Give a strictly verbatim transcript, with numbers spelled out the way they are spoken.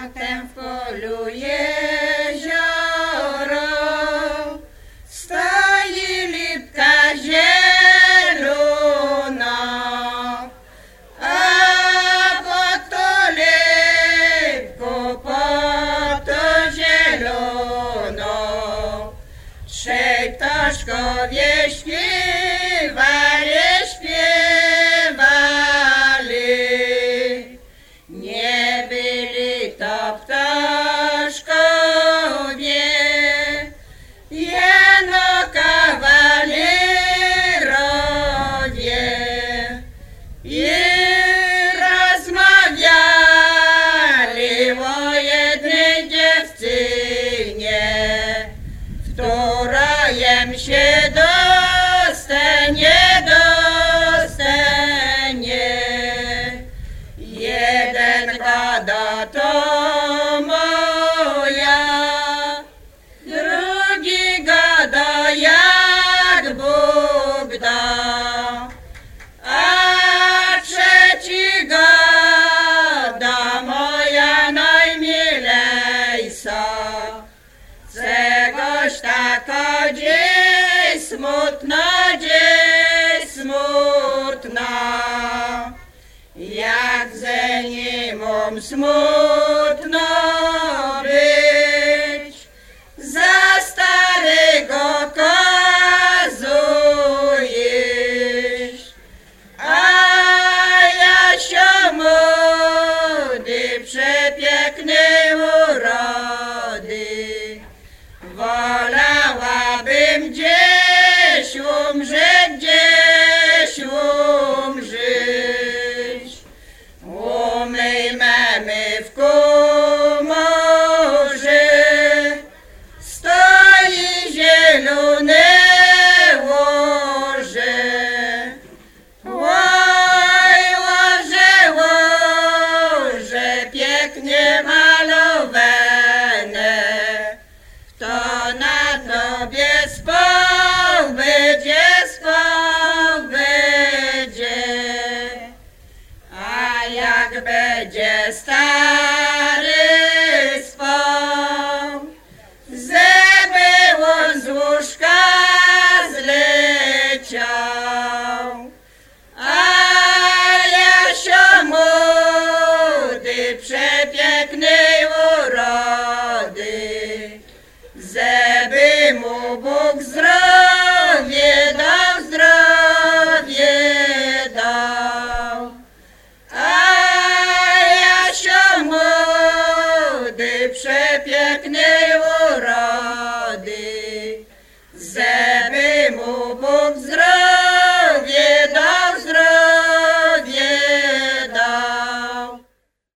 Latem w polu jezioro stoi lipka zielona, a pod to lipką, pod to zielono trzej ptaszkowie śpiewali, śpiewali. Nie byli to ptaszkowie, jeno kawalerowie, i rozmawiali o jednej dziewczynie, która jem się dostanie, dostanie. Jeden gada to moja, drugi gada jak Bóg da, a trzeci gada moja najmilejsza. Czegoś taka dzień smutna, dzień smutna, jak ze nim smutno być, za starego kazujesz, a ja się młody, przepięknej urody, wolałabym gdzieś umrzeć, gdzieś umrzeć. U mej mamy w komorze stoi zielone łoże. Oj, łoże, łoże, pięknie malowane, kto na tobie spał będzie, spał będzie. A jak będzie stary spał, żeby on z łóżka zleciał, a ja się młody, przepięknej urody, żeby mu Bóg zdrowie dał, zdrowie dał. A ja się młody, przepiękny